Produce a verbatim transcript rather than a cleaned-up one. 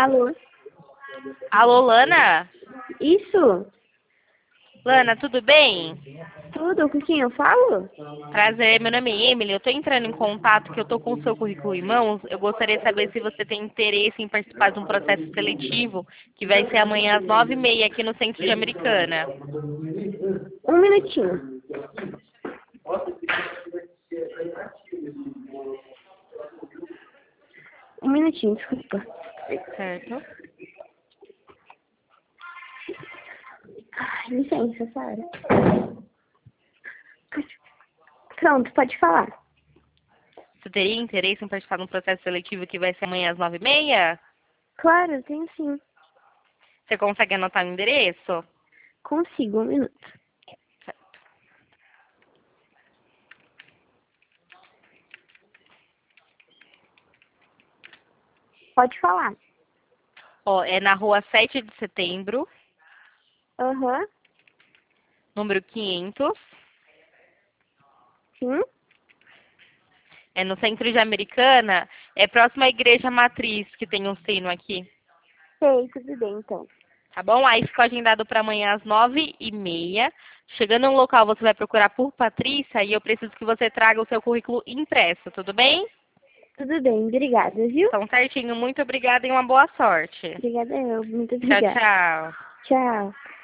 Alô? Alô, Lana? Isso? Lana, tudo bem? Tudo? Com quem eu falo? Prazer, meu nome é Emily. Eu tô entrando em contato que eu tô com o seu currículo em mãos. Eu gostaria de saber se você tem interesse em participar de um processo seletivo que vai ser amanhã às nove e meia aqui no centro de Americana. Um minutinho. Um minutinho, desculpa. Certo? Ai, licença, Sara. Pronto, pode falar. Você teria interesse em participar de um processo seletivo que vai ser amanhã às nove e meia? Claro, eu tenho sim. Você consegue anotar o endereço? Consigo, um minuto. Pode falar. Ó, é na rua sete de setembro, Aham. número quinhentos. Sim? É no centro de Americana. É próximo à Igreja Matriz, que tem um sino aqui. Sei, tudo bem, então. Tá bom? Aí ficou agendado para amanhã às nove e meia. Chegando no local, você vai procurar por Patrícia e eu preciso que você traga o seu currículo impresso, tudo bem? Tudo bem, obrigada, viu? Então, certinho. Muito obrigada e uma boa sorte. Obrigada eu, muito Tchau, obrigada. tchau. Tchau.